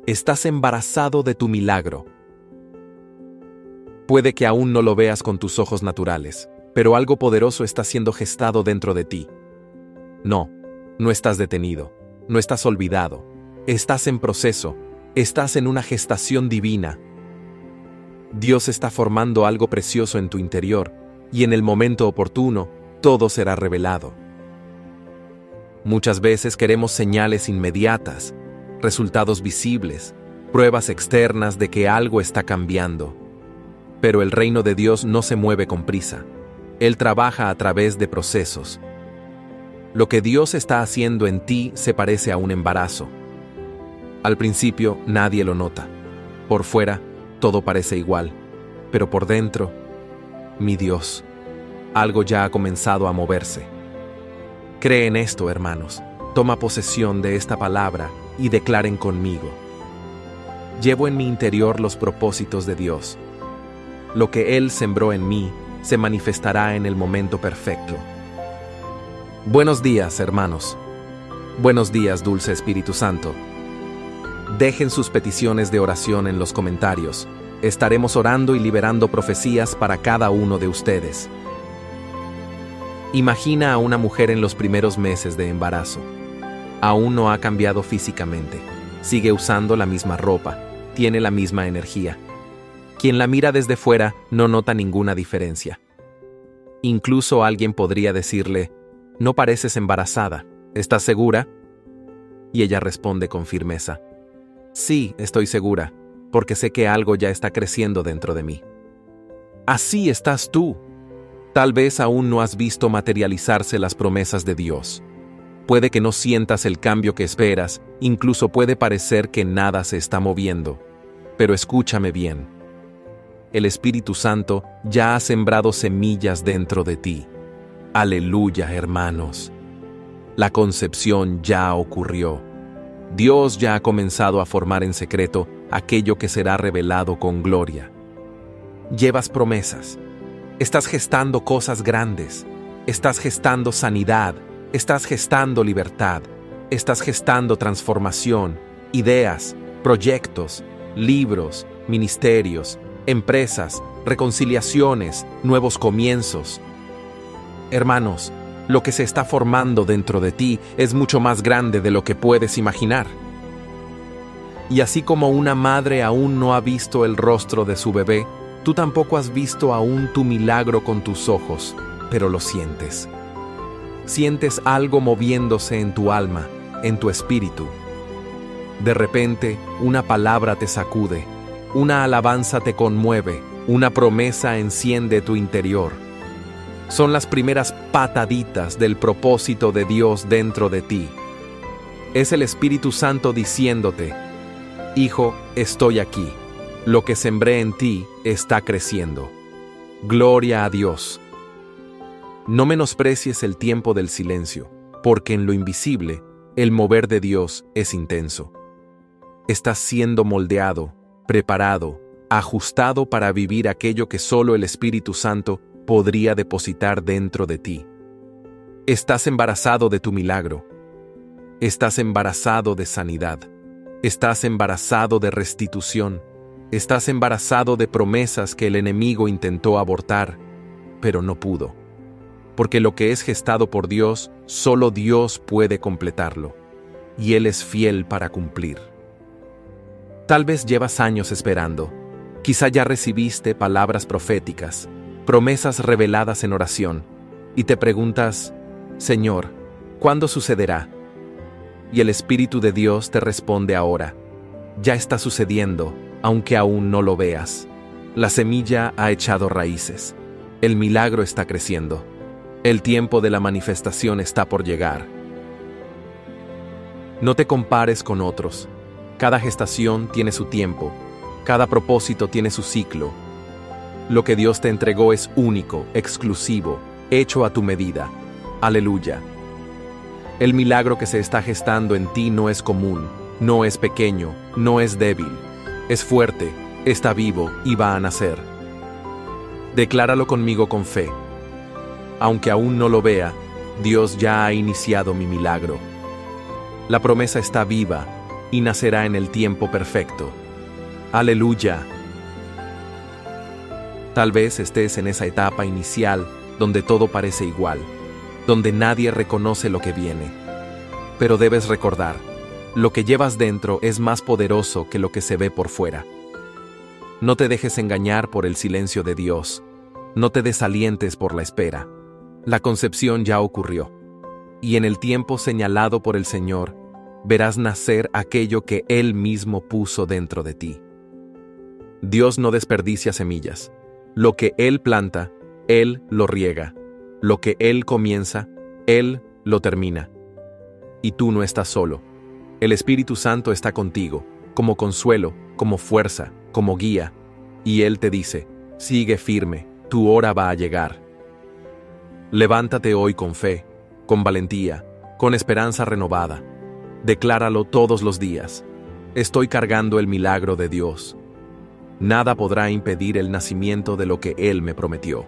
Estás embarazado de tu milagro. Puede que aún no lo veas con tus ojos naturales, pero algo poderoso está siendo gestado dentro de ti. No estás detenido, no estás olvidado, estás en proceso, estás en una gestación divina. Dios está formando algo precioso en tu interior, y en el momento oportuno, todo será revelado. Muchas veces queremos señales inmediatas, resultados visibles, pruebas externas de que algo está cambiando. Pero el reino de Dios no se mueve con prisa. Él trabaja a través de procesos. Lo que Dios está haciendo en ti se parece a un embarazo. Al principio nadie lo nota. Por fuera todo parece igual, pero por dentro, mi Dios, algo ya ha comenzado a moverse. Cree en esto, hermanos. Toma posesión de esta palabra y declaren conmigo. Llevo en mi interior los propósitos de Dios. Lo que Él sembró en mí se manifestará en el momento perfecto. Buenos días, hermanos. Buenos días, dulce Espíritu Santo. Dejen sus peticiones de oración en los comentarios. Estaremos orando y liberando profecías para cada uno de ustedes. Imagina a una mujer en los primeros meses de embarazo. Aún no ha cambiado físicamente. Sigue usando la misma ropa. Tiene la misma energía. Quien la mira desde fuera no nota ninguna diferencia. Incluso alguien podría decirle: «No pareces embarazada, ¿estás segura?». Y ella responde con firmeza: «Sí, estoy segura, porque sé que algo ya está creciendo dentro de mí». Así estás tú. Tal vez aún no has visto materializarse las promesas de Dios. Puede que no sientas el cambio que esperas, incluso puede parecer que nada se está moviendo. Pero escúchame bien. El Espíritu Santo ya ha sembrado semillas dentro de ti. Aleluya, hermanos. La concepción ya ocurrió. Dios ya ha comenzado a formar en secreto aquello que será revelado con gloria. Llevas promesas. Estás gestando cosas grandes. Estás gestando sanidad. Estás gestando libertad. Estás gestando transformación, ideas, proyectos, libros, ministerios, empresas, reconciliaciones, nuevos comienzos. Hermanos, lo que se está formando dentro de ti es mucho más grande de lo que puedes imaginar. Y así como una madre aún no ha visto el rostro de su bebé, tú tampoco has visto aún tu milagro con tus ojos, pero lo sientes. Sientes algo moviéndose en tu alma, en tu espíritu. De repente, una palabra te sacude, una alabanza te conmueve, una promesa enciende tu interior. Son las primeras pataditas del propósito de Dios dentro de ti. Es el Espíritu Santo diciéndote: «Hijo, estoy aquí. Lo que sembré en ti está creciendo». Gloria a Dios. No menosprecies el tiempo del silencio, porque en lo invisible, el mover de Dios es intenso. Estás siendo moldeado, preparado, ajustado para vivir aquello que solo el Espíritu Santo podría depositar dentro de ti. Estás embarazado de tu milagro. Estás embarazado de sanidad. Estás embarazado de restitución. Estás embarazado de promesas que el enemigo intentó abortar, pero no pudo. Porque lo que es gestado por Dios, solo Dios puede completarlo, y Él es fiel para cumplir. Tal vez llevas años esperando. Quizá ya recibiste palabras proféticas, promesas reveladas en oración, y te preguntas: «Señor, ¿cuándo sucederá?». Y el Espíritu de Dios te responde ahora: «Ya está sucediendo, aunque aún no lo veas. La semilla ha echado raíces. El milagro está creciendo. El tiempo de la manifestación está por llegar». No te compares con otros. Cada gestación tiene su tiempo. Cada propósito tiene su ciclo. Lo que Dios te entregó es único, exclusivo, hecho a tu medida. Aleluya. El milagro que se está gestando en ti no es común, no es pequeño, no es débil. Es fuerte, está vivo y va a nacer. Decláralo conmigo con fe. Aunque aún no lo vea, Dios ya ha iniciado mi milagro. La promesa está viva, y nacerá en el tiempo perfecto. ¡Aleluya! Tal vez estés en esa etapa inicial donde todo parece igual, donde nadie reconoce lo que viene. Pero debes recordar, lo que llevas dentro es más poderoso que lo que se ve por fuera. No te dejes engañar por el silencio de Dios. No te desalientes por la espera. La concepción ya ocurrió. Y en el tiempo señalado por el Señor, verás nacer aquello que Él mismo puso dentro de ti. Dios no desperdicia semillas. Lo que Él planta, Él lo riega. Lo que Él comienza, Él lo termina. Y tú no estás solo. El Espíritu Santo está contigo, como consuelo, como fuerza, como guía. Y Él te dice, sigue firme, tu hora va a llegar. Levántate hoy con fe, con valentía, con esperanza renovada. Decláralo todos los días. Estoy cargando el milagro de Dios. Nada podrá impedir el nacimiento de lo que Él me prometió.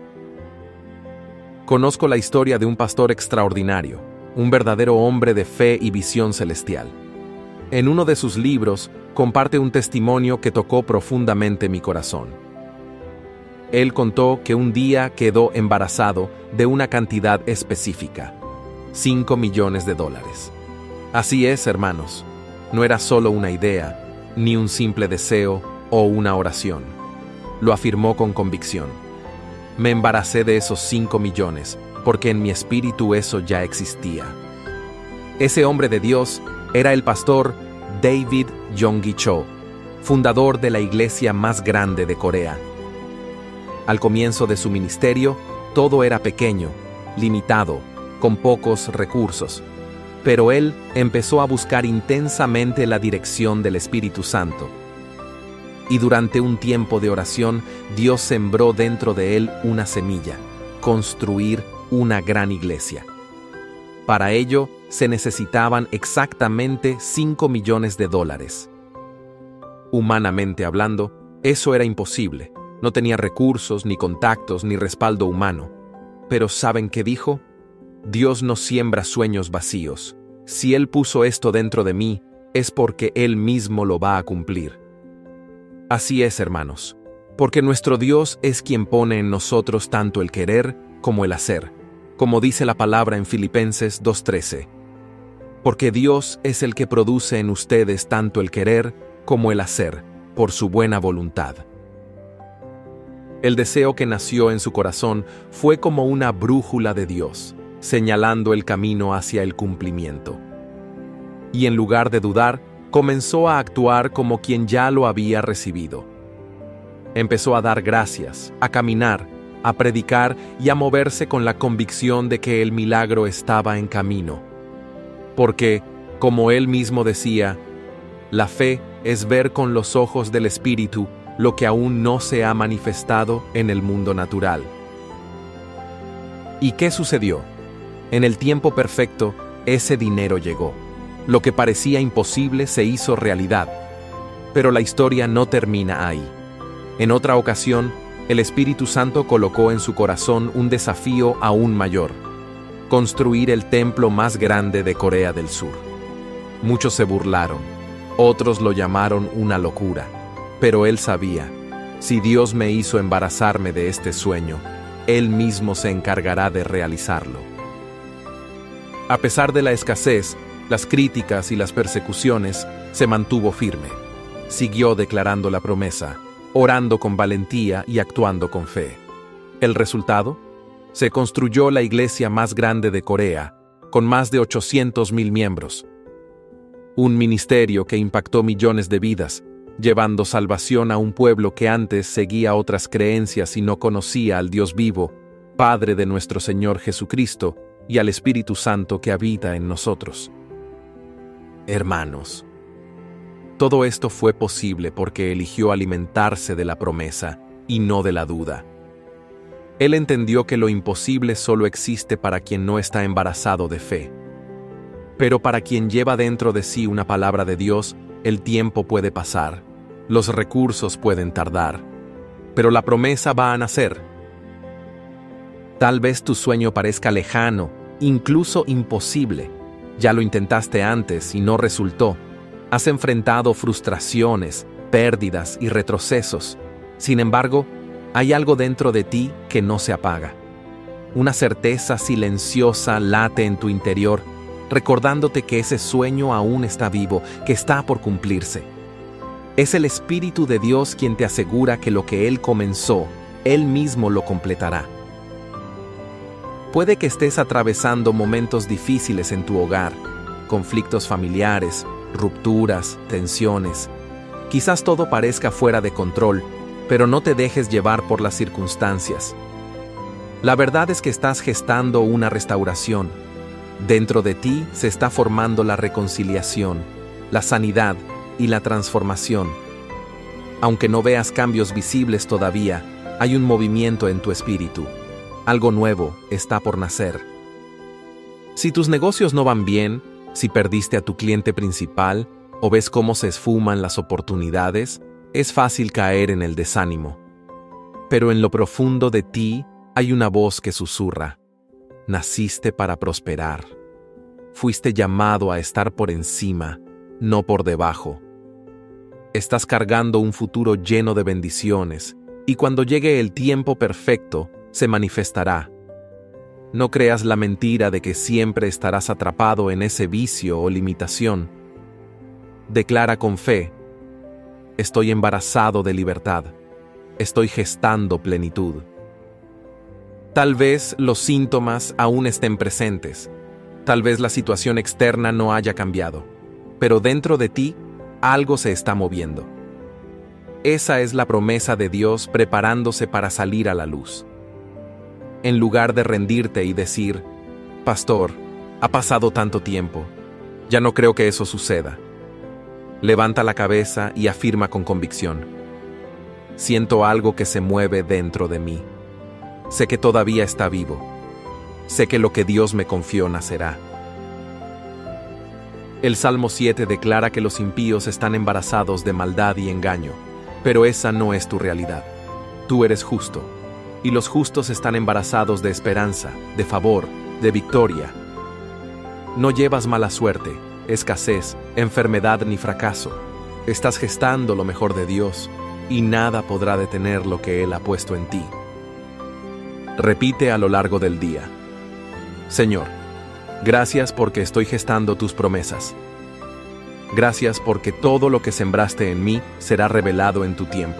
Conozco la historia de un pastor extraordinario, un verdadero hombre de fe y visión celestial. En uno de sus libros, comparte un testimonio que tocó profundamente mi corazón. Él contó que un día quedó embarazado de una cantidad específica, $5 millones. Así es, hermanos, no era solo una idea, ni un simple deseo o una oración. Lo afirmó con convicción. Me embaracé de esos 5 millones, porque en mi espíritu eso ya existía. Ese hombre de Dios era el pastor David Yonggi Cho, fundador de la iglesia más grande de Corea. Al comienzo de su ministerio, todo era pequeño, limitado, con pocos recursos. Pero él empezó a buscar intensamente la dirección del Espíritu Santo. Y durante un tiempo de oración, Dios sembró dentro de él una semilla: construir una gran iglesia. Para ello, se necesitaban exactamente $5 millones. Humanamente hablando, eso era imposible. No tenía recursos, ni contactos, ni respaldo humano. Pero ¿saben qué dijo? Dios no siembra sueños vacíos. Si Él puso esto dentro de mí, es porque Él mismo lo va a cumplir. Así es, hermanos, porque nuestro Dios es quien pone en nosotros tanto el querer como el hacer, como dice la palabra en Filipenses 2:13. Porque Dios es el que produce en ustedes tanto el querer como el hacer, por su buena voluntad. El deseo que nació en su corazón fue como una brújula de Dios, señalando el camino hacia el cumplimiento. Y en lugar de dudar, comenzó a actuar como quien ya lo había recibido. Empezó a dar gracias, a caminar, a predicar y a moverse con la convicción de que el milagro estaba en camino. Porque, como él mismo decía, la fe es ver con los ojos del Espíritu lo que aún no se ha manifestado en el mundo natural. ¿Y qué sucedió? En el tiempo perfecto, ese dinero llegó. Lo que parecía imposible se hizo realidad. Pero la historia no termina ahí. En otra ocasión, el Espíritu Santo colocó en su corazón un desafío aún mayor: construir el templo más grande de Corea del Sur. Muchos se burlaron, otros lo llamaron una locura, pero él sabía, si Dios me hizo embarazarme de este sueño, Él mismo se encargará de realizarlo. A pesar de la escasez, las críticas y las persecuciones, se mantuvo firme. Siguió declarando la promesa, orando con valentía y actuando con fe. ¿El resultado? Se construyó la iglesia más grande de Corea, con más de 800,000 miembros. Un ministerio que impactó millones de vidas, llevando salvación a un pueblo que antes seguía otras creencias y no conocía al Dios vivo, Padre de nuestro Señor Jesucristo, y al Espíritu Santo que habita en nosotros. Hermanos, todo esto fue posible porque eligió alimentarse de la promesa y no de la duda. Él entendió que lo imposible solo existe para quien no está embarazado de fe. Pero para quien lleva dentro de sí una palabra de Dios, el tiempo puede pasar, los recursos pueden tardar, pero la promesa va a nacer. Tal vez tu sueño parezca lejano, incluso imposible. Ya lo intentaste antes y no resultó. Has enfrentado frustraciones, pérdidas y retrocesos. Sin embargo, hay algo dentro de ti que no se apaga. Una certeza silenciosa late en tu interior, recordándote que ese sueño aún está vivo, que está por cumplirse. Es el Espíritu de Dios quien te asegura que lo que Él comenzó, Él mismo lo completará. Puede que estés atravesando momentos difíciles en tu hogar, conflictos familiares, rupturas, tensiones. Quizás todo parezca fuera de control, pero no te dejes llevar por las circunstancias. La verdad es que estás gestando una restauración. Dentro de ti se está formando la reconciliación, la sanidad y la transformación. Aunque no veas cambios visibles todavía, hay un movimiento en tu espíritu. Algo nuevo está por nacer. Si tus negocios no van bien, si perdiste a tu cliente principal o ves cómo se esfuman las oportunidades, es fácil caer en el desánimo. Pero en lo profundo de ti hay una voz que susurra: naciste para prosperar. Fuiste llamado a estar por encima, no por debajo. Estás cargando un futuro lleno de bendiciones, y cuando llegue el tiempo perfecto, se manifestará. No creas la mentira de que siempre estarás atrapado en ese vicio o limitación. Declara con fe: estoy embarazado de libertad. Estoy gestando plenitud. Tal vez los síntomas aún estén presentes. Tal vez la situación externa no haya cambiado. Pero dentro de ti, algo se está moviendo. Esa es la promesa de Dios preparándose para salir a la luz. En lugar de rendirte y decir: pastor, ha pasado tanto tiempo, ya no creo que eso suceda. Levanta la cabeza y afirma con convicción: siento algo que se mueve dentro de mí. Sé que todavía está vivo. Sé que lo que Dios me confió nacerá. El Salmo 7 declara que los impíos están embarazados de maldad y engaño, pero esa no es tu realidad. Tú eres justo, y los justos están embarazados de esperanza, de favor, de victoria. No llevas mala suerte, escasez, enfermedad ni fracaso. Estás gestando lo mejor de Dios, y nada podrá detener lo que Él ha puesto en ti. Repite a lo largo del día: Señor, gracias porque estoy gestando tus promesas. Gracias porque todo lo que sembraste en mí será revelado en tu tiempo.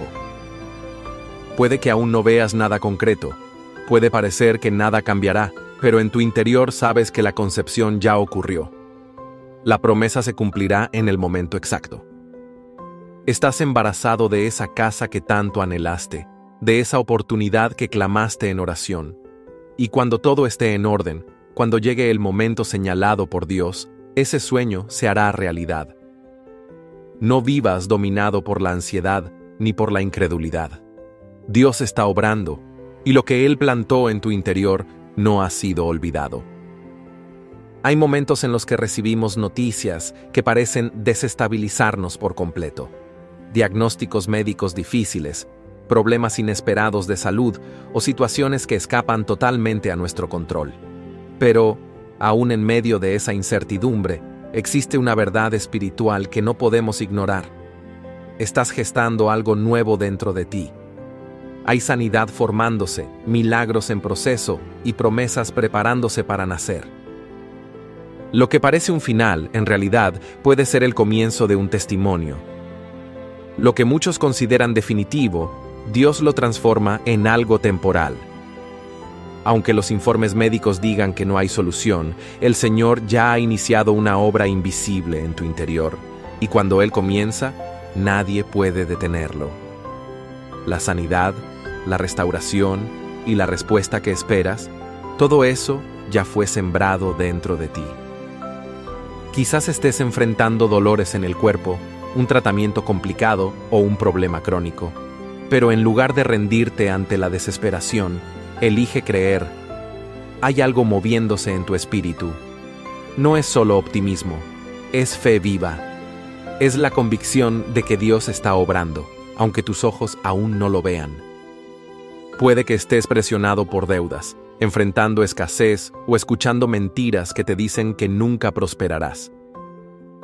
Puede que aún no veas nada concreto, puede parecer que nada cambiará, pero en tu interior sabes que la concepción ya ocurrió. La promesa se cumplirá en el momento exacto. Estás embarazado de esa casa que tanto anhelaste, de esa oportunidad que clamaste en oración. Y cuando todo esté en orden, cuando llegue el momento señalado por Dios, ese sueño se hará realidad. No vivas dominado por la ansiedad ni por la incredulidad. Dios está obrando, y lo que Él plantó en tu interior no ha sido olvidado. Hay momentos en los que recibimos noticias que parecen desestabilizarnos por completo. Diagnósticos médicos difíciles, problemas inesperados de salud o situaciones que escapan totalmente a nuestro control. Pero, aún en medio de esa incertidumbre, existe una verdad espiritual que no podemos ignorar. Estás gestando algo nuevo dentro de ti. Hay sanidad formándose, milagros en proceso y promesas preparándose para nacer. Lo que parece un final, en realidad, puede ser el comienzo de un testimonio. Lo que muchos consideran definitivo, Dios lo transforma en algo temporal. Aunque los informes médicos digan que no hay solución, el Señor ya ha iniciado una obra invisible en tu interior, y cuando Él comienza, nadie puede detenerlo. La sanidad, la restauración y la respuesta que esperas, todo eso ya fue sembrado dentro de ti. Quizás estés enfrentando dolores en el cuerpo, un tratamiento complicado o un problema crónico. Pero en lugar de rendirte ante la desesperación, elige creer. Hay algo moviéndose en tu espíritu. No es solo optimismo, es fe viva. Es la convicción de que Dios está obrando, aunque tus ojos aún no lo vean. Puede que estés presionado por deudas, enfrentando escasez o escuchando mentiras que te dicen que nunca prosperarás.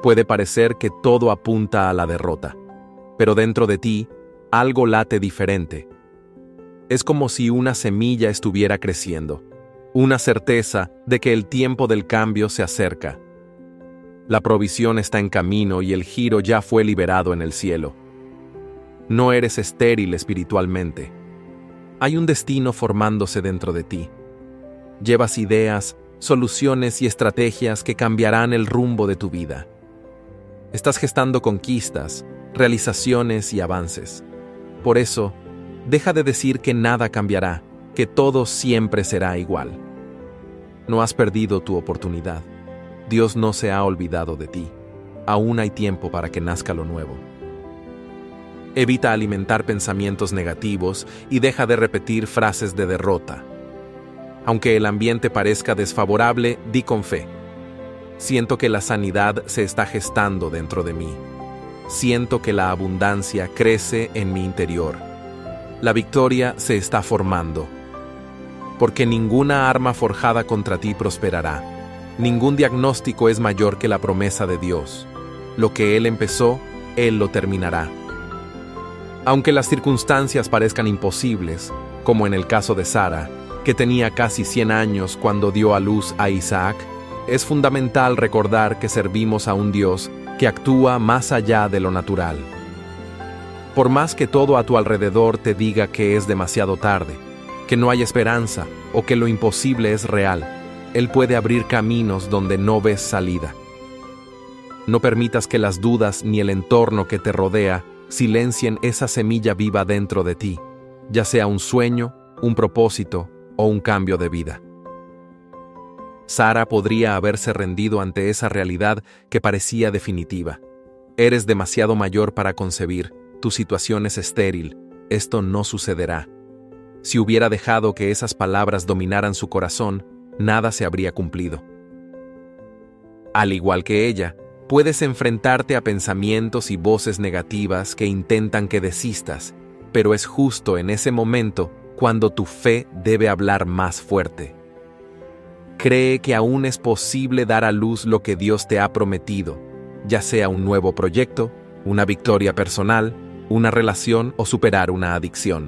Puede parecer que todo apunta a la derrota, pero dentro de ti, algo late diferente. Es como si una semilla estuviera creciendo, una certeza de que el tiempo del cambio se acerca. La provisión está en camino y el giro ya fue liberado en el cielo. No eres estéril espiritualmente. Hay un destino formándose dentro de ti. Llevas ideas, soluciones y estrategias que cambiarán el rumbo de tu vida. Estás gestando conquistas, realizaciones y avances. Por eso, deja de decir que nada cambiará, que todo siempre será igual. No has perdido tu oportunidad. Dios no se ha olvidado de ti. Aún hay tiempo para que nazca lo nuevo. Evita alimentar pensamientos negativos y deja de repetir frases de derrota. Aunque el ambiente parezca desfavorable, di con fe. Siento que la sanidad se está gestando dentro de mí. Siento que la abundancia crece en mi interior. La victoria se está formando. Porque ninguna arma forjada contra ti prosperará. Ningún diagnóstico es mayor que la promesa de Dios. Lo que Él empezó, Él lo terminará. Aunque las circunstancias parezcan imposibles, como en el caso de Sara, que tenía casi 100 años cuando dio a luz a Isaac, es fundamental recordar que servimos a un Dios que actúa más allá de lo natural. Por más que todo a tu alrededor te diga que es demasiado tarde, que no hay esperanza o que lo imposible es real, Él puede abrir caminos donde no ves salida. No permitas que las dudas ni el entorno que te rodea silencien esa semilla viva dentro de ti, ya sea un sueño, un propósito o un cambio de vida. Sara podría haberse rendido ante esa realidad que parecía definitiva. Eres demasiado mayor para concebir, tu situación es estéril, esto no sucederá. Si hubiera dejado que esas palabras dominaran su corazón, nada se habría cumplido. Al igual que ella, puedes enfrentarte a pensamientos y voces negativas que intentan que desistas, pero es justo en ese momento cuando tu fe debe hablar más fuerte. Cree que aún es posible dar a luz lo que Dios te ha prometido, ya sea un nuevo proyecto, una victoria personal, una relación o superar una adicción.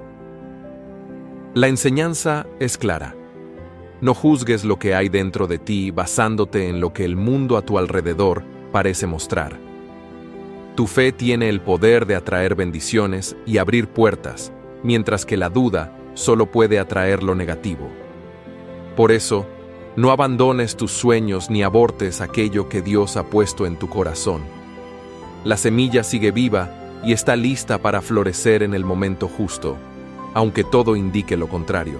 La enseñanza es clara. No juzgues lo que hay dentro de ti basándote en lo que el mundo a tu alrededor parece mostrar. Tu fe tiene el poder de atraer bendiciones y abrir puertas, mientras que la duda solo puede atraer lo negativo. Por eso, no abandones tus sueños ni abortes aquello que Dios ha puesto en tu corazón. La semilla sigue viva y está lista para florecer en el momento justo, aunque todo indique lo contrario.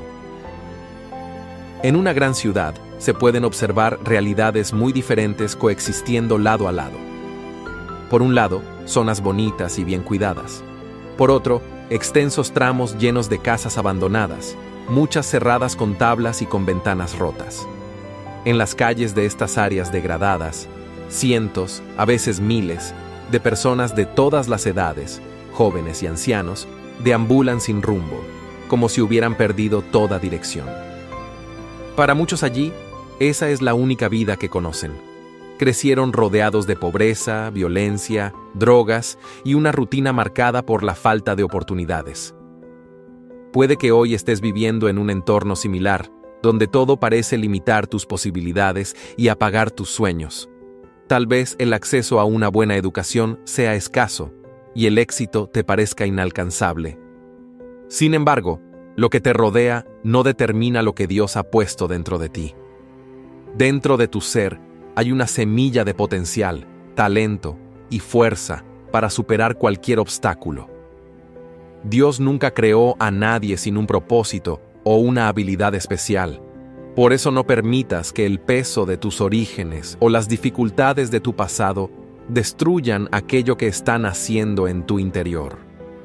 En una gran ciudad se pueden observar realidades muy diferentes coexistiendo lado a lado. Por un lado, zonas bonitas y bien cuidadas. Por otro, extensos tramos llenos de casas abandonadas, muchas cerradas con tablas y con ventanas rotas. En las calles de estas áreas degradadas, cientos, a veces miles, de personas de todas las edades, jóvenes y ancianos, deambulan sin rumbo, como si hubieran perdido toda dirección. Para muchos allí, esa es la única vida que conocen. Crecieron rodeados de pobreza, violencia, drogas y una rutina marcada por la falta de oportunidades. Puede que hoy estés viviendo en un entorno similar, donde todo parece limitar tus posibilidades y apagar tus sueños. Tal vez el acceso a una buena educación sea escaso y el éxito te parezca inalcanzable. Sin embargo, lo que te rodea no determina lo que Dios ha puesto dentro de ti. Dentro de tu ser hay una semilla de potencial, talento y fuerza para superar cualquier obstáculo. Dios nunca creó a nadie sin un propósito o una habilidad especial. Por eso no permitas que el peso de tus orígenes o las dificultades de tu pasado destruyan aquello que están haciendo en tu interior.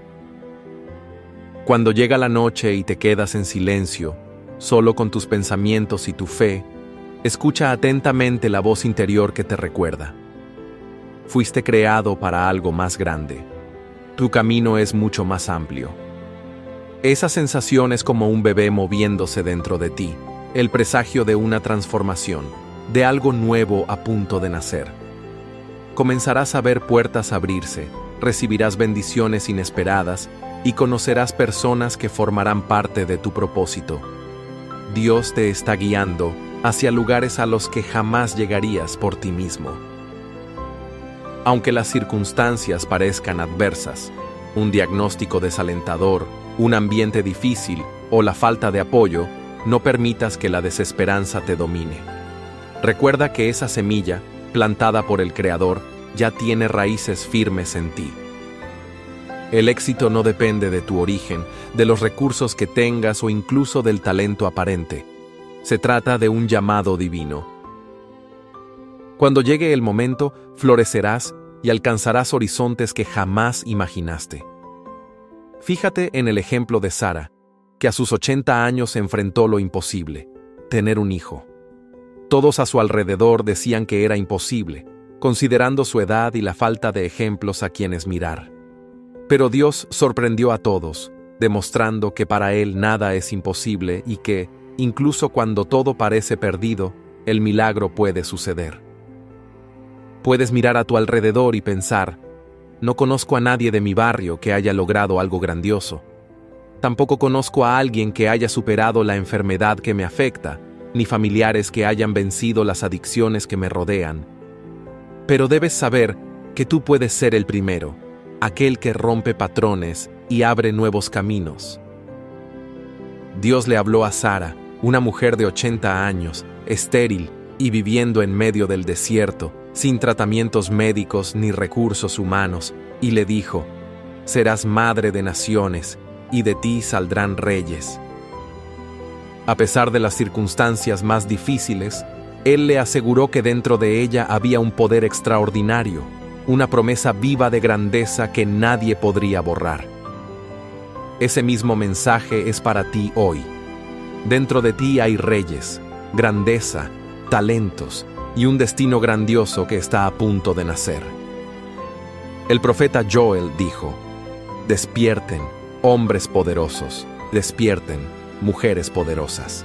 Cuando llega la noche y te quedas en silencio, solo con tus pensamientos y tu fe, escucha atentamente la voz interior que te recuerda. Fuiste creado para algo más grande. Tu camino es mucho más amplio. Esa sensación es como un bebé moviéndose dentro de ti, el presagio de una transformación, de algo nuevo a punto de nacer. Comenzarás a ver puertas abrirse, recibirás bendiciones inesperadas y conocerás personas que formarán parte de tu propósito. Dios te está guiando hacia lugares a los que jamás llegarías por ti mismo. Aunque las circunstancias parezcan adversas, un diagnóstico desalentador, un ambiente difícil o la falta de apoyo, no permitas que la desesperanza te domine. Recuerda que esa semilla, plantada por el Creador, ya tiene raíces firmes en ti. El éxito no depende de tu origen, de los recursos que tengas o incluso del talento aparente. Se trata de un llamado divino. Cuando llegue el momento, florecerás y alcanzarás horizontes que jamás imaginaste. Fíjate en el ejemplo de Sara, que a sus 80 años enfrentó lo imposible, tener un hijo. Todos a su alrededor decían que era imposible, considerando su edad y la falta de ejemplos a quienes mirar. Pero Dios sorprendió a todos, demostrando que para Él nada es imposible y que, incluso cuando todo parece perdido, el milagro puede suceder. Puedes mirar a tu alrededor y pensar, no conozco a nadie de mi barrio que haya logrado algo grandioso. Tampoco conozco a alguien que haya superado la enfermedad que me afecta, ni familiares que hayan vencido las adicciones que me rodean. Pero debes saber que tú puedes ser el primero, aquel que rompe patrones y abre nuevos caminos. Dios le habló a Sara, una mujer de 80 años, estéril y viviendo en medio del desierto, sin tratamientos médicos ni recursos humanos, y le dijo: serás madre de naciones, y de ti saldrán reyes. A pesar de las circunstancias más difíciles, Él le aseguró que dentro de ella había un poder extraordinario, una promesa viva de grandeza que nadie podría borrar. Ese mismo mensaje es para ti hoy. Dentro de ti hay reyes, grandeza, talentos y un destino grandioso que está a punto de nacer. El profeta Joel dijo: despierten, hombres poderosos, despierten, mujeres poderosas.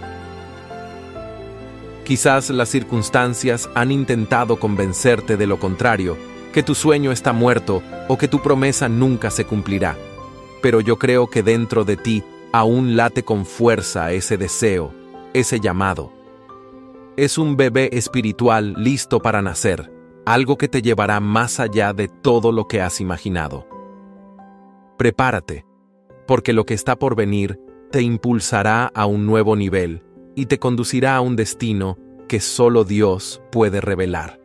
Quizás las circunstancias han intentado convencerte de lo contrario, que tu sueño está muerto o que tu promesa nunca se cumplirá. Pero yo creo que dentro de ti aún late con fuerza ese deseo, ese llamado. Es un bebé espiritual listo para nacer, algo que te llevará más allá de todo lo que has imaginado. Prepárate, porque lo que está por venir te impulsará a un nuevo nivel y te conducirá a un destino que solo Dios puede revelar.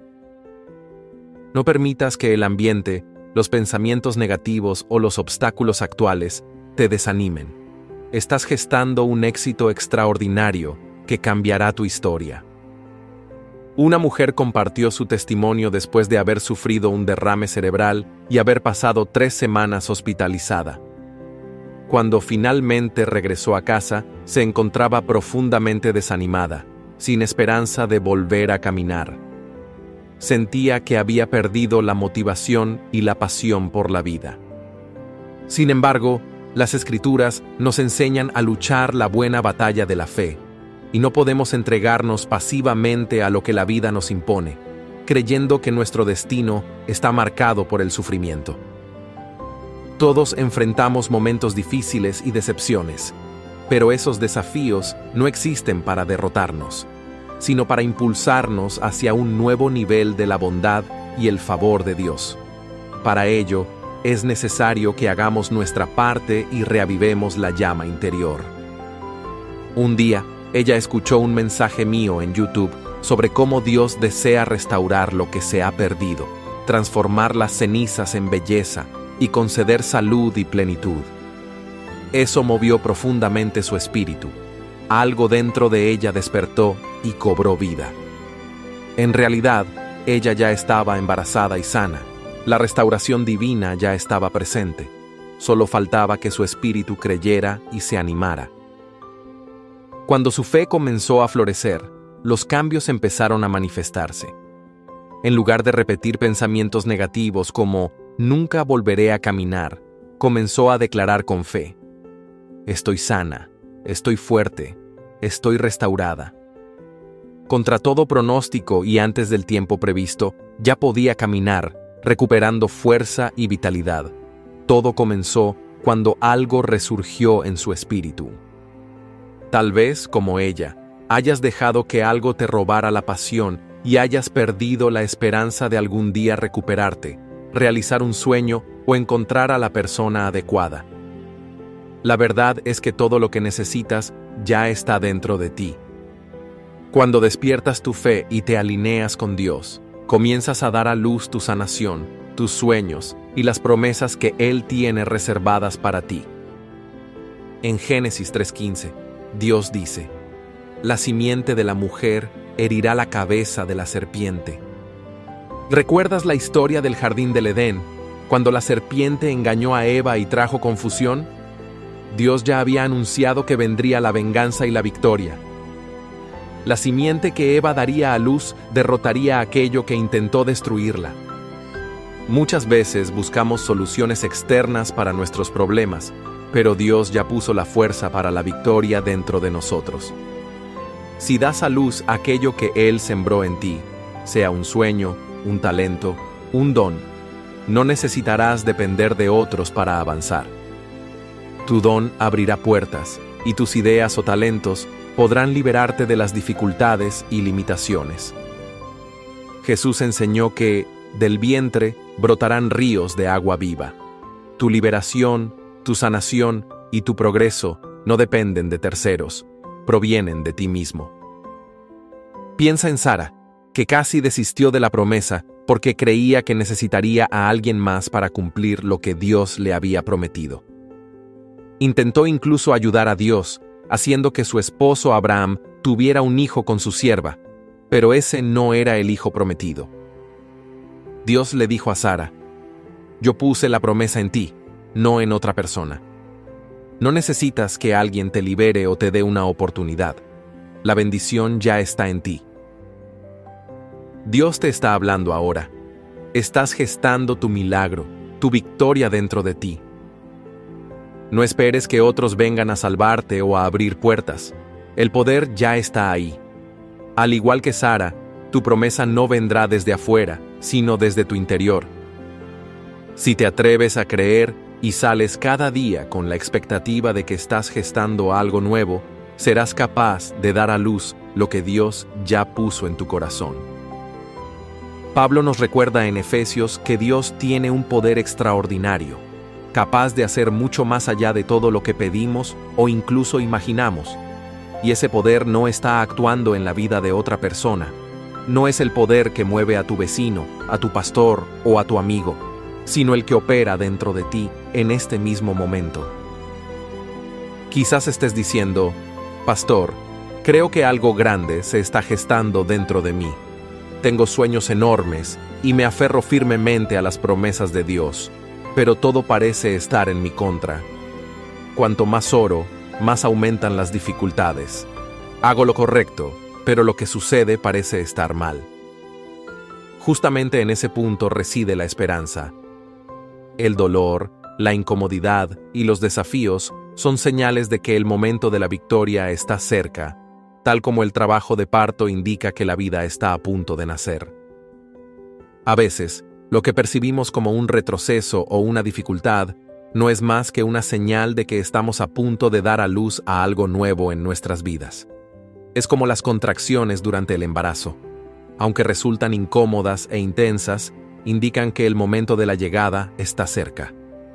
No permitas que el ambiente, los pensamientos negativos o los obstáculos actuales te desanimen. Estás gestando un éxito extraordinario que cambiará tu historia. Una mujer compartió su testimonio después de haber sufrido un derrame cerebral y haber pasado 3 semanas hospitalizada. Cuando finalmente regresó a casa, se encontraba profundamente desanimada, sin esperanza de volver a caminar. Sentía que había perdido la motivación y la pasión por la vida. Sin embargo, las Escrituras nos enseñan a luchar la buena batalla de la fe, y no podemos entregarnos pasivamente a lo que la vida nos impone, creyendo que nuestro destino está marcado por el sufrimiento. Todos enfrentamos momentos difíciles y decepciones, pero esos desafíos no existen para derrotarnos, sino para impulsarnos hacia un nuevo nivel de la bondad y el favor de Dios. Para ello, es necesario que hagamos nuestra parte y reavivemos la llama interior. Un día, ella escuchó un mensaje mío en YouTube sobre cómo Dios desea restaurar lo que se ha perdido, transformar las cenizas en belleza y conceder salud y plenitud. Eso movió profundamente su espíritu. Algo dentro de ella despertó y cobró vida. En realidad, ella ya estaba embarazada y sana. La restauración divina ya estaba presente. Solo faltaba que su espíritu creyera y se animara. Cuando su fe comenzó a florecer, los cambios empezaron a manifestarse. En lugar de repetir pensamientos negativos como «nunca volveré a caminar», comenzó a declarar con fe: «Estoy sana, estoy fuerte, estoy restaurada». Contra todo pronóstico y antes del tiempo previsto, ya podía caminar, recuperando fuerza y vitalidad. Todo comenzó cuando algo resurgió en su espíritu. Tal vez, como ella, hayas dejado que algo te robara la pasión y hayas perdido la esperanza de algún día recuperarte, realizar un sueño o encontrar a la persona adecuada. La verdad es que todo lo que necesitas ya está dentro de ti. Cuando despiertas tu fe y te alineas con Dios, comienzas a dar a luz tu sanación, tus sueños y las promesas que Él tiene reservadas para ti. En Génesis 3:15, Dios dice: la simiente de la mujer herirá la cabeza de la serpiente. ¿Recuerdas la historia del jardín del Edén, cuando la serpiente engañó a Eva y trajo confusión? Dios ya había anunciado que vendría la venganza y la victoria. La simiente que Eva daría a luz derrotaría a aquello que intentó destruirla. Muchas veces buscamos soluciones externas para nuestros problemas, pero Dios ya puso la fuerza para la victoria dentro de nosotros. Si das a luz aquello que Él sembró en ti, sea un sueño, un talento, un don, no necesitarás depender de otros para avanzar. Tu don abrirá puertas, y tus ideas o talentos podrán liberarte de las dificultades y limitaciones. Jesús enseñó que del vientre brotarán ríos de agua viva. Tu liberación, tu sanación y tu progreso no dependen de terceros, provienen de ti mismo. Piensa en Sara, que casi desistió de la promesa porque creía que necesitaría a alguien más para cumplir lo que Dios le había prometido. Intentó incluso ayudar a Dios, haciendo que su esposo Abraham tuviera un hijo con su sierva, pero ese no era el hijo prometido. Dios le dijo a Sara: yo puse la promesa en ti, no en otra persona. No necesitas que alguien te libere o te dé una oportunidad. La bendición ya está en ti. Dios te está hablando ahora. Estás gestando tu milagro, tu victoria dentro de ti. No esperes que otros vengan a salvarte o a abrir puertas. El poder ya está ahí. Al igual que Sara, tu promesa no vendrá desde afuera, sino desde tu interior. Si te atreves a creer y sales cada día con la expectativa de que estás gestando algo nuevo, serás capaz de dar a luz lo que Dios ya puso en tu corazón. Pablo nos recuerda en Efesios que Dios tiene un poder extraordinario, capaz de hacer mucho más allá de todo lo que pedimos o incluso imaginamos. Y ese poder no está actuando en la vida de otra persona. No es el poder que mueve a tu vecino, a tu pastor o a tu amigo, sino el que opera dentro de ti en este mismo momento. Quizás estés diciendo: pastor, creo que algo grande se está gestando dentro de mí. Tengo sueños enormes y me aferro firmemente a las promesas de Dios, pero todo parece estar en mi contra. Cuanto más oro, más aumentan las dificultades. Hago lo correcto, pero lo que sucede parece estar mal. Justamente en ese punto reside la esperanza. El dolor, la incomodidad y los desafíos son señales de que el momento de la victoria está cerca, tal como el trabajo de parto indica que la vida está a punto de nacer. A veces, lo que percibimos como un retroceso o una dificultad no es más que una señal de que estamos a punto de dar a luz a algo nuevo en nuestras vidas. Es como las contracciones durante el embarazo. Aunque resultan incómodas e intensas, indican que el momento de la llegada está cerca.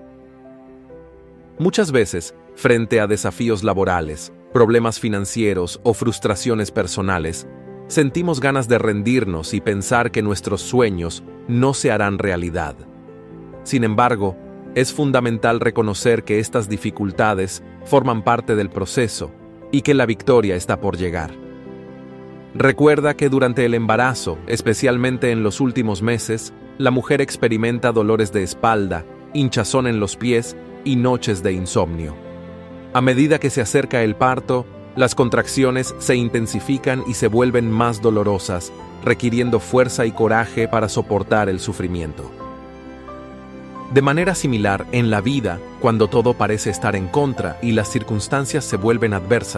Muchas veces, frente a desafíos laborales, problemas financieros o frustraciones personales, sentimos ganas de rendirnos y pensar que nuestros sueños no se harán realidad. Sin embargo, es fundamental reconocer que estas dificultades forman parte del proceso y que la victoria está por llegar. Recuerda que durante el embarazo, especialmente en los últimos meses, la mujer experimenta dolores de espalda, hinchazón en los pies y noches de insomnio. A medida que se acerca el parto, las contracciones se intensifican y se vuelven más dolorosas, requiriendo fuerza y coraje para soportar el sufrimiento. De manera similar, en la vida, cuando todo parece estar en contra y las circunstancias se vuelven adversas,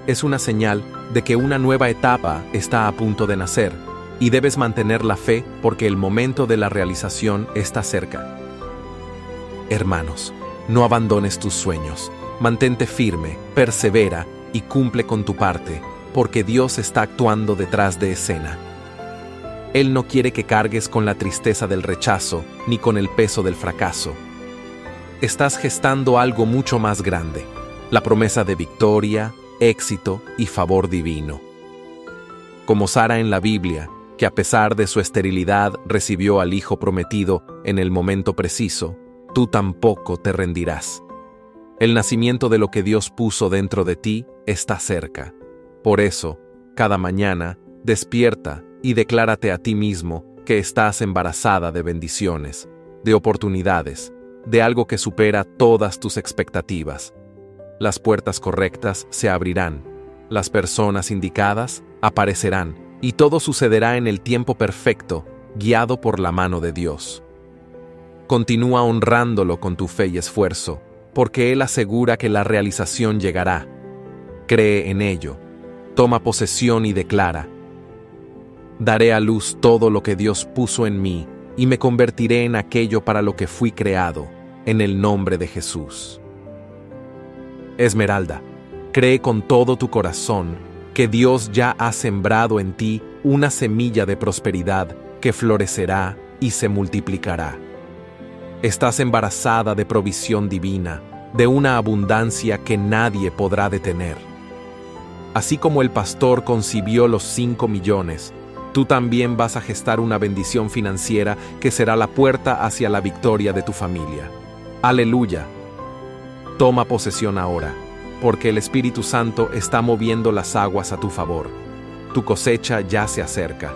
es una señal de que una nueva etapa está a punto de nacer, y debes mantener la fe porque el momento de la realización está cerca. Hermanos, no abandones tus sueños. Mantente firme, persevera y cumple con tu parte, porque Dios está actuando detrás de escena. Él no quiere que cargues con la tristeza del rechazo ni con el peso del fracaso. Estás gestando algo mucho más grande, la promesa de victoria, éxito y favor divino. Como Sara en la Biblia, que a pesar de su esterilidad recibió al hijo prometido en el momento preciso, tú tampoco te rendirás. El nacimiento de lo que Dios puso dentro de ti está cerca. Por eso, cada mañana, despierta y declárate a ti mismo que estás embarazada de bendiciones, de oportunidades, de algo que supera todas tus expectativas. Las puertas correctas se abrirán, las personas indicadas aparecerán, y todo sucederá en el tiempo perfecto, guiado por la mano de Dios. Continúa honrándolo con tu fe y esfuerzo, porque Él asegura que la realización llegará. Cree en ello, toma posesión y declara: daré a luz todo lo que Dios puso en mí, y me convertiré en aquello para lo que fui creado, en el nombre de Jesús. Esmeralda, cree con todo tu corazón que Dios ya ha sembrado en ti una semilla de prosperidad que florecerá y se multiplicará. Estás embarazada de provisión divina, de una abundancia que nadie podrá detener. Así como el pastor concibió los 5 millones, tú también vas a gestar una bendición financiera que será la puerta hacia la victoria de tu familia. ¡Aleluya! Toma posesión ahora, porque el Espíritu Santo está moviendo las aguas a tu favor. Tu cosecha ya se acerca.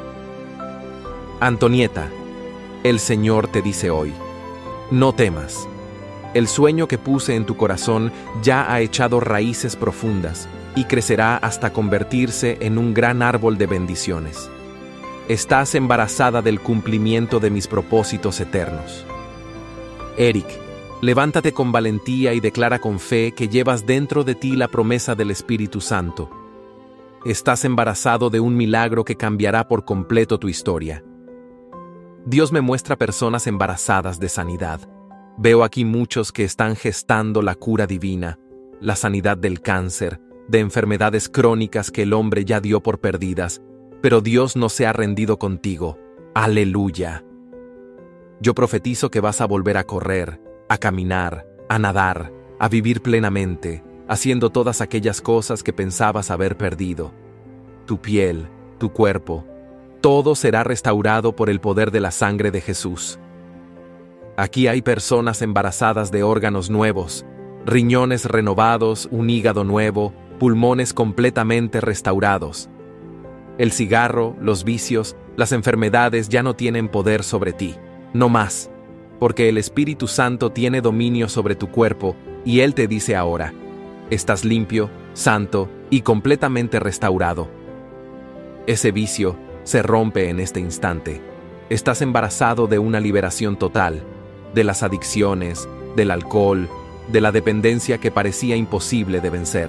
Antonieta, el Señor te dice hoy: no temas. El sueño que puse en tu corazón ya ha echado raíces profundas y crecerá hasta convertirse en un gran árbol de bendiciones. Estás embarazada del cumplimiento de mis propósitos eternos. Eric, levántate con valentía y declara con fe que llevas dentro de ti la promesa del Espíritu Santo. Estás embarazado de un milagro que cambiará por completo tu historia. Dios me muestra personas embarazadas de sanidad. Veo aquí muchos que están gestando la cura divina, la sanidad del cáncer, de enfermedades crónicas que el hombre ya dio por perdidas, pero Dios no se ha rendido contigo. ¡Aleluya! Yo profetizo que vas a volver a correr, a caminar, a nadar, a vivir plenamente, haciendo todas aquellas cosas que pensabas haber perdido. Tu piel, tu cuerpo, todo será restaurado por el poder de la sangre de Jesús. Aquí hay personas embarazadas de órganos nuevos, riñones renovados, un hígado nuevo, pulmones completamente restaurados. El cigarro, los vicios, las enfermedades ya no tienen poder sobre ti, no más, porque el Espíritu Santo tiene dominio sobre tu cuerpo y Él te dice ahora: estás limpio, santo y completamente restaurado. Ese vicio se rompe en este instante. Estás embarazado de una liberación total, de las adicciones, del alcohol, de la dependencia que parecía imposible de vencer.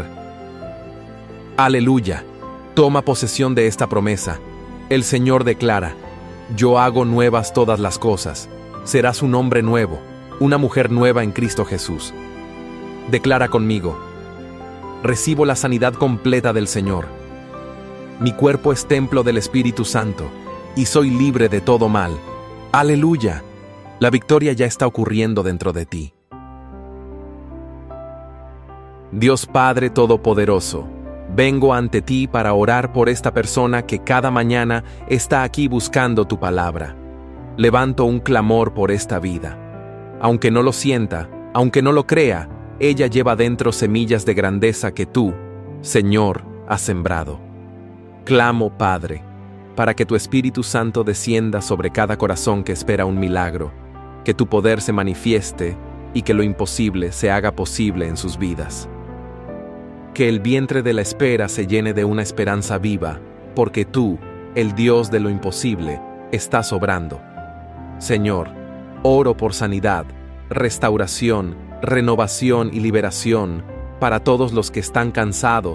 ¡Aleluya! Toma posesión de esta promesa. El Señor declara: yo hago nuevas todas las cosas. Serás un hombre nuevo, una mujer nueva en Cristo Jesús. Declara conmigo: recibo la sanidad completa del Señor. Mi cuerpo es templo del Espíritu Santo, y soy libre de todo mal. ¡Aleluya! La victoria ya está ocurriendo dentro de ti. Dios Padre Todopoderoso, vengo ante ti para orar por esta persona que cada mañana está aquí buscando tu palabra. Levanto un clamor por esta vida. Aunque no lo sienta, aunque no lo crea, ella lleva dentro semillas de grandeza que tú, Señor, has sembrado. Clamo, Padre, para que tu Espíritu Santo descienda sobre cada corazón que espera un milagro, que tu poder se manifieste y que lo imposible se haga posible en sus vidas. Que el vientre de la espera se llene de una esperanza viva, porque tú, el Dios de lo imposible, estás obrando. Señor, oro por sanidad, restauración, renovación y liberación para todos los que están cansados,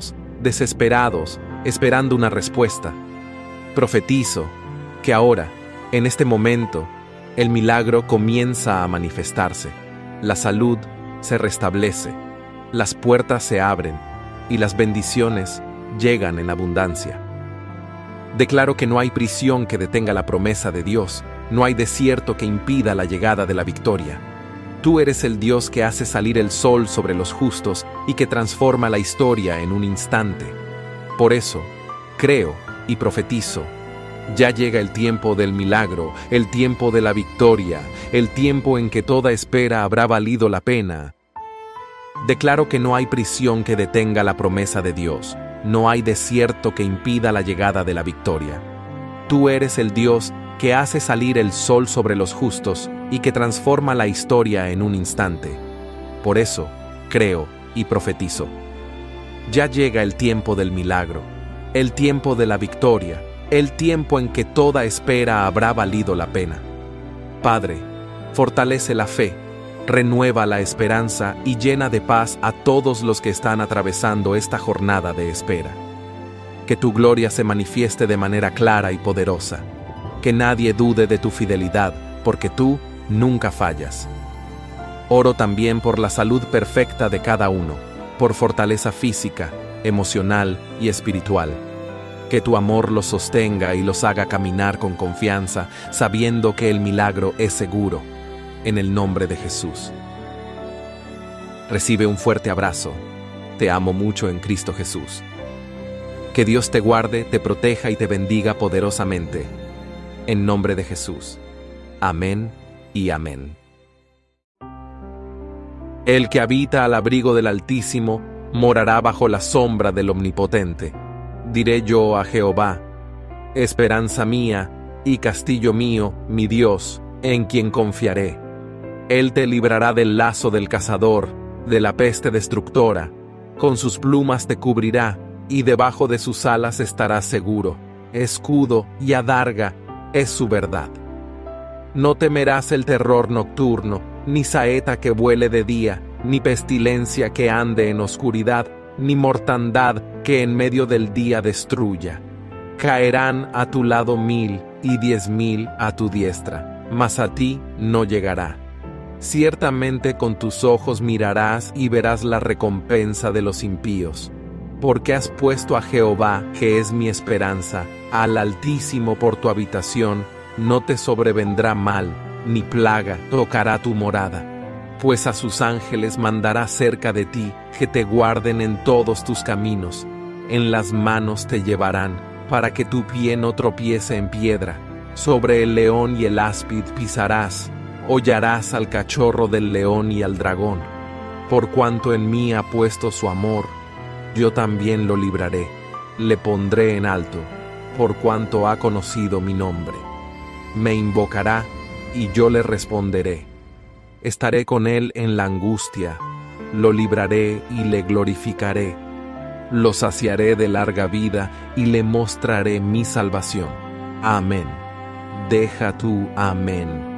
desesperados, esperando una respuesta. Profetizo que ahora, en este momento, el milagro comienza a manifestarse. La salud se restablece, las puertas se abren y las bendiciones llegan en abundancia. Declaro que no hay prisión que detenga la promesa de Dios, no hay desierto que impida la llegada de la victoria. Tú eres el Dios que hace salir el sol sobre los justos y que transforma la historia en un instante. Por eso, creo y profetizo. Ya llega el tiempo del milagro, el tiempo de la victoria, el tiempo en que toda espera habrá valido la pena. Declaro que no hay prisión que detenga la promesa de Dios, no hay desierto que impida la llegada de la victoria. Tú eres el Dios que hace salir el sol sobre los justos y que transforma la historia en un instante. Por eso, creo y profetizo. Ya llega el tiempo del milagro, el tiempo de la victoria, el tiempo en que toda espera habrá valido la pena. Padre, fortalece la fe, renueva la esperanza y llena de paz a todos los que están atravesando esta jornada de espera. Que tu gloria se manifieste de manera clara y poderosa. Que nadie dude de tu fidelidad, porque tú nunca fallas. Oro también por la salud perfecta de cada uno, por fortaleza física, emocional y espiritual. Que tu amor los sostenga y los haga caminar con confianza, sabiendo que el milagro es seguro. En el nombre de Jesús. Recibe un fuerte abrazo. Te amo mucho en Cristo Jesús. Que Dios te guarde, te proteja y te bendiga poderosamente. En nombre de Jesús. Amén y amén. El que habita al abrigo del Altísimo morará bajo la sombra del Omnipotente. Diré yo a Jehová, esperanza mía y castillo mío, mi Dios, en quien confiaré. Él te librará del lazo del cazador, de la peste destructora. Con sus plumas te cubrirá, y debajo de sus alas estarás seguro. Escudo y adarga es su verdad. No temerás el terror nocturno, ni saeta que vuele de día, ni pestilencia que ande en oscuridad, ni mortandad que en medio del día destruya. Caerán a tu lado 1000 y 10,000 a tu diestra, mas a ti no llegará. Ciertamente con tus ojos mirarás y verás la recompensa de los impíos. Porque has puesto a Jehová, que es mi esperanza, al Altísimo por tu habitación, no te sobrevendrá mal, ni plaga tocará tu morada. Pues a sus ángeles mandará cerca de ti, que te guarden en todos tus caminos. En las manos te llevarán, para que tu pie no tropiece en piedra. Sobre el león y el áspid pisarás. Hollarás al cachorro del león y al dragón. Por cuanto en mí ha puesto su amor, yo también lo libraré, le pondré en alto, por cuanto ha conocido mi nombre. Me invocará, y yo le responderé. Estaré con él en la angustia, lo libraré y le glorificaré. Lo saciaré de larga vida y le mostraré mi salvación. Amén. Deja tú amén.